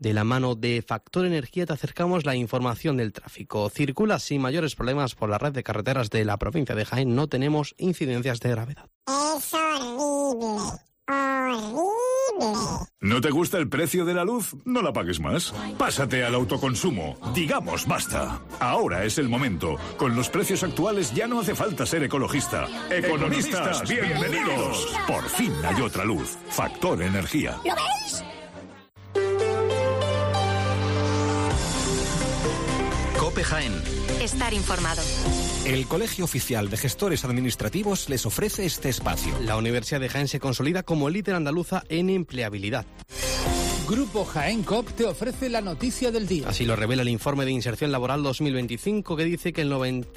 De la mano de Factor Energía te acercamos la información del tráfico. Circula sin mayores problemas por la red de carreteras de la provincia de Jaén. No tenemos incidencias de gravedad. Es horrible. Horrible. ¿No te gusta el precio de la luz? No la pagues más. Pásate al autoconsumo. Digamos basta. Ahora es el momento. Con los precios actuales ya no hace falta ser ecologista. Economistas, bienvenidos. Por fin hay otra luz. Factor Energía. ¿Lo veis? COPE Jaén. Estar informado. El Colegio Oficial de Gestores Administrativos les ofrece este espacio. La Universidad de Jaén se consolida como líder andaluza en empleabilidad. Grupo Jaén COP te ofrece la noticia del día. Así lo revela el informe de Inserción Laboral 2025, que dice que el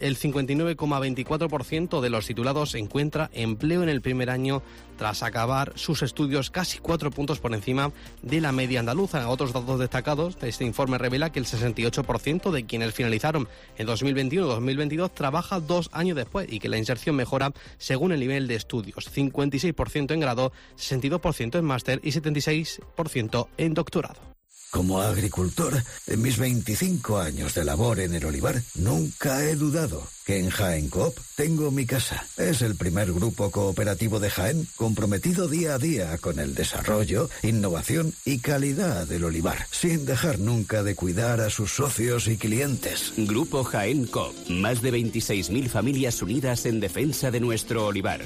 59,24% de los titulados encuentra empleo en el primer año tras acabar sus estudios, casi 4 puntos por encima de la media andaluza. Otros datos destacados de este informe revela que el 68% de quienes finalizaron en 2021-2022 trabaja 2 años después y que la inserción mejora según el nivel de estudios. 56% en grado, 62% en máster y 76% en doctorado. Como agricultor, en mis 25 años de labor en el olivar, nunca he dudado que en Jaén Coop tengo mi casa. Es el primer grupo cooperativo de Jaén comprometido día a día con el desarrollo, innovación y calidad del olivar, sin dejar nunca de cuidar a sus socios y clientes. Grupo Jaén Coop, más de 26.000 familias unidas en defensa de nuestro olivar.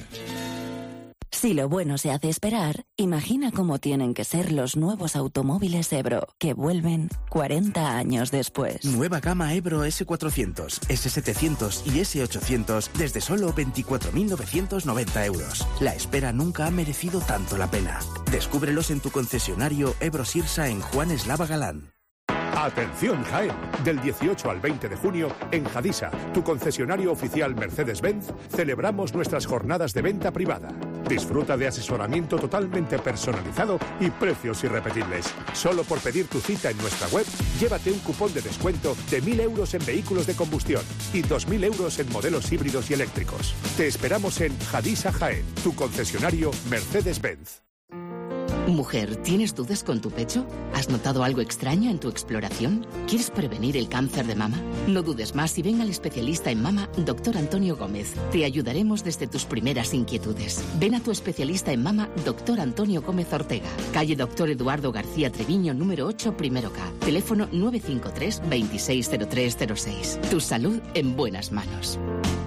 Si lo bueno se hace esperar, imagina cómo tienen que ser los nuevos automóviles Ebro, que vuelven 40 años después. Nueva gama Ebro S400, S700 y S800 desde solo 24.990 euros. La espera nunca ha merecido tanto la pena. Descúbrelos en tu concesionario Ebro Sirsa en Juan Eslava Galán. Atención Jaén, del 18 al 20 de junio en Hadisa, tu concesionario oficial Mercedes-Benz, celebramos nuestras jornadas de venta privada. Disfruta de asesoramiento totalmente personalizado y precios irrepetibles. Solo por pedir tu cita en nuestra web, llévate un cupón de descuento de 1.000 euros en vehículos de combustión y 2.000 euros en modelos híbridos y eléctricos. Te esperamos en Hadisa Jaén, tu concesionario Mercedes-Benz. Mujer, ¿tienes dudas con tu pecho? ¿Has notado algo extraño en tu exploración? ¿Quieres prevenir el cáncer de mama? No dudes más y ven al especialista en mama, Dr. Antonio Gómez. Te ayudaremos desde tus primeras inquietudes. Ven a tu especialista en mama, Dr. Antonio Gómez Ortega. Calle Dr. Eduardo García Treviño, número 8, primero K. Teléfono 953 260306. Tu salud en buenas manos.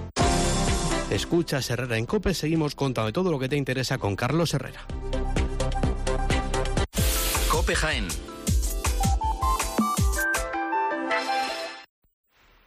Escuchas Herrera en COPE, seguimos contando todo lo que te interesa con Carlos Herrera. COPE Jaén.